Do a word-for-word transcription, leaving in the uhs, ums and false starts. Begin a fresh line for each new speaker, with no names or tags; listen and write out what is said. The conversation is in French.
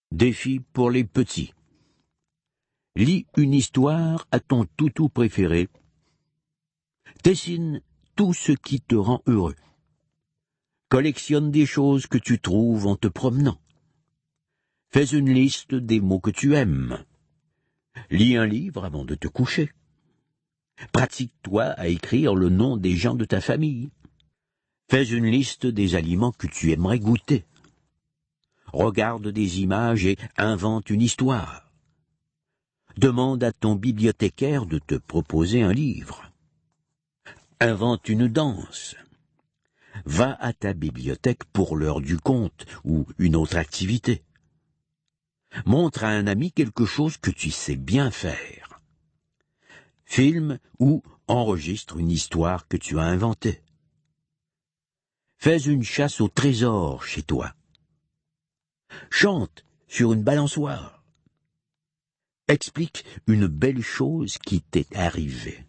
Défi pour les petits. Lis une histoire à ton toutou préféré. Dessine tout ce qui te rend heureux. Collectionne des choses que tu trouves en te promenant. Fais une liste des mots que tu aimes. Lis un livre avant de te coucher. Pratique-toi à écrire le nom des gens de ta famille. Fais une liste des aliments que tu aimerais goûter. Regarde des images et invente une histoire. Demande à ton bibliothécaire de te proposer un livre. Invente une danse. Va à ta bibliothèque pour l'heure du conte ou une autre activité. Montre à un ami quelque chose que tu sais bien faire. Filme ou enregistre une histoire que tu as inventée. Fais une chasse au trésor chez toi. Chante sur une balançoire. Explique une belle chose qui t'est arrivée.